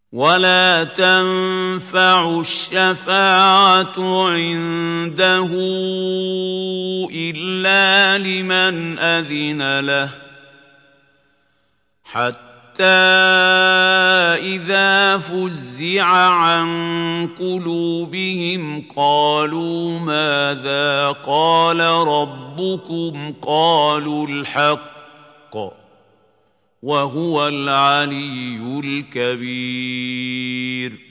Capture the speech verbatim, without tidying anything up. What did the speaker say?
ولا تنفع الشفاعة عنده إلا لمن أذن له حتى إذا فزع عن قلوبهم قالوا ماذا قال ربكم قالوا الحق وهو العلي الكبير